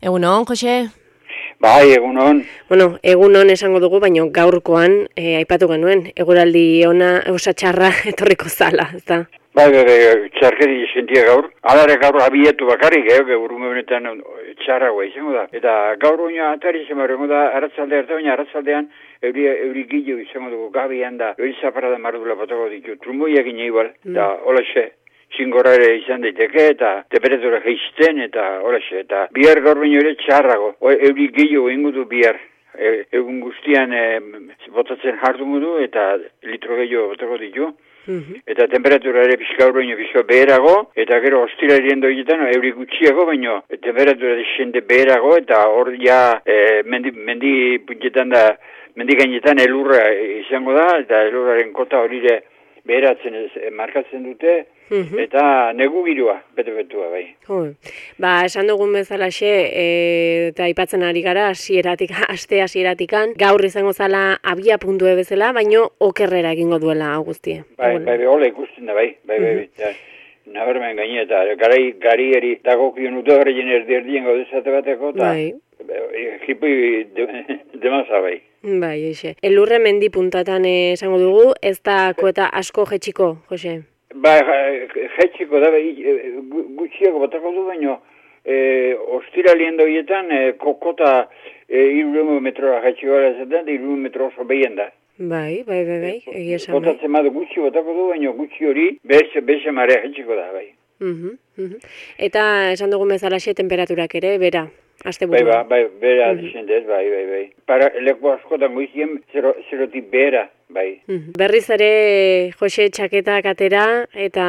Egunon, Jose? Bai, egunon. Bueno, egunon esango dugu, baina gaurkoan aipatu genuen, eguraldi ona, txarra etorriko zala, ezta? Bai, txarkeri sentia gaur. Alare gaur abietu bakarrik, gaur honetan txarragoa izango da. Eta gaur oina atari zemarrengo da, arratzaldea hartu, baina arratzaldean euri gillo izango dugu gabian da, euri zaparada mardula patako ditu, trumboiak igual, da holaxe. Zingorra ere izan daiteke eta temperatura geizten eta holaxe. Eta bihar gaur baino ere txarrago. Euri gehiago ingo du bihar. Egun guztian botatzen jardungo du eta litro gehiago botako ditu. Eta temperatura ere gaur baino pixka beherago. Eta gero ostirarien doietan euri gutxiago baino temperatura desende beherago. Eta hor ja mendi puntetan da, mendi gainetan elurra izango da. Eta elurraren kota horire beheratzen markatzen dute. Eta negu girua, bete-betua, bai. Esan dugun bezalaxe, eta aipatzen ari gara, aste hasieratik, gaur izango zala abia puntue bezala, baino okerrera egingo duela guztie. Bai, hola ikusten da, bai. Nabarmen gaine, eta gari dagokion utogarrien erdien gaudezate bateko, eta jipui demasa, bai. Bai, eixe. Elurre mendi puntatan esango dugu, ez da koeta asko jetxiko, Jose? Ba, jetxiko da, gutxiago batako du baino, ostiralien doietan, kokota 300 metroa jetxiko gara zaten, 300 metro oso behien da. Bai, egia esan. Botatzen badu gutxi batako du, baino gutxi hori, beze marea jetxiko da, bai. Eta esan dugun bezalaxe temperaturak ere, bera, aste burua. Bai, bera desendez, bai. Para leku askotan goizien, zerotik bera, bai. Berriz ere, Jose, txaketak atera, eta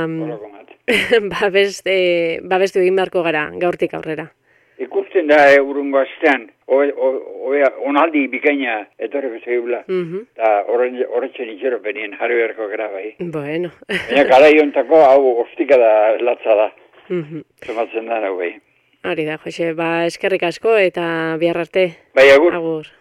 babestu egin beharko gara, gaurtik aurrera. Ikusten da urrungo astean, onaldi bikaina etorreko zeigula, eta horretzen itxeropenien jarri beharko gara, bai. Bueno. Baina gara iontako hau ostika da latza da, zomatzen da, bai. Hori da, Jose, eskerrik asko eta bihar arte. Bai, agur. Agur.